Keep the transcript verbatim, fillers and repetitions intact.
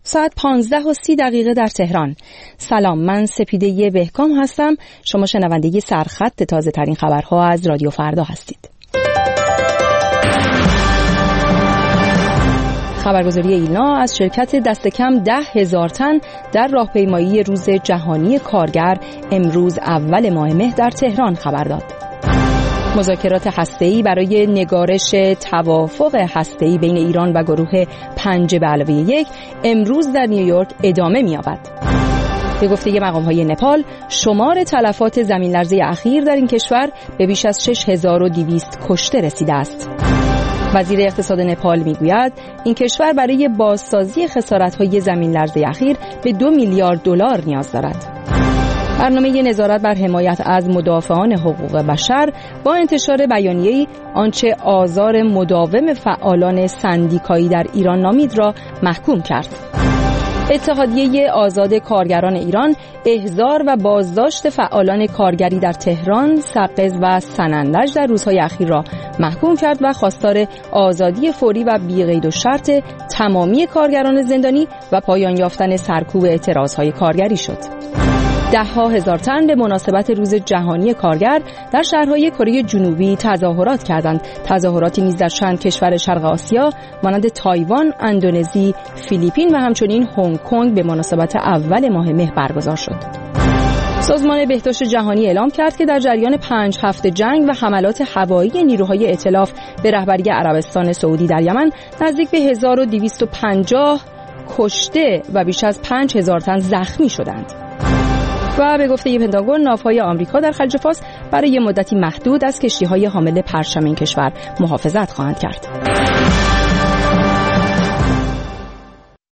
ساعت پانزده و سی دقیقه در تهران. سلام، من سپیده بهکام هستم. شما شنونده سرخط تازه ترین خبرها از رادیو فردا هستید. خبرگزاری ایلنا از شرکت دست کم ده هزار تن در راهپیمایی روز جهانی کارگر امروز اول ماه مه در تهران خبر داد. مذاکرات هسته‌ای برای نگارش توافق هسته‌ای بین ایران و گروه پنج به علاوه یک امروز در نیویورک ادامه می‌یابد. به گفته مقام‌های نپال، شمار تلفات زمین‌لرزه اخیر در این کشور به بیش از شش هزار و دویست کشته رسیده است. وزیر اقتصاد نپال میگوید این کشور برای بازسازی خسارت‌های زمین‌لرزه اخیر به دو میلیارد دلار نیاز دارد. برنامه نظارت بر حمایت از مدافعان حقوق بشر با انتشار بیانیه‌ای آنچه آزار مداوم فعالان سندیکایی در ایران نامید را محکوم کرد. اتحادیه آزاد کارگران ایران احضار و بازداشت فعالان کارگری در تهران، سقز و سنندج در روزهای اخیر را محکوم کرد و خواستار آزادی فوری و بی‌قید و شرط تمامی کارگران زندانی و پایان یافتن سرکوب اعتراضهای کارگری شد. ده ها هزار تن به مناسبت روز جهانی کارگر در شهرهای کره جنوبی تظاهرات کردند. تظاهراتی نیز در چند کشور شرق آسیا مانند تایوان، اندونزی، فیلیپین و همچنین هنگ کنگ به مناسبت اول ماه مه برگزار شد. سازمان بهداشت جهانی اعلام کرد که در جریان پنج هفته جنگ و حملات هوایی نیروهای ائتلاف به رهبری عربستان سعودی در یمن نزدیک به هزار و دویست و پنجاه کشته و بیش از پنج هزار تن زخمی شدند. و به گفته پنتاگون، ناوهای آمریکا در خلیج فارس برای مدتی محدود از کشتی‌های حامل پرچم این کشور محافظت خواهند کرد.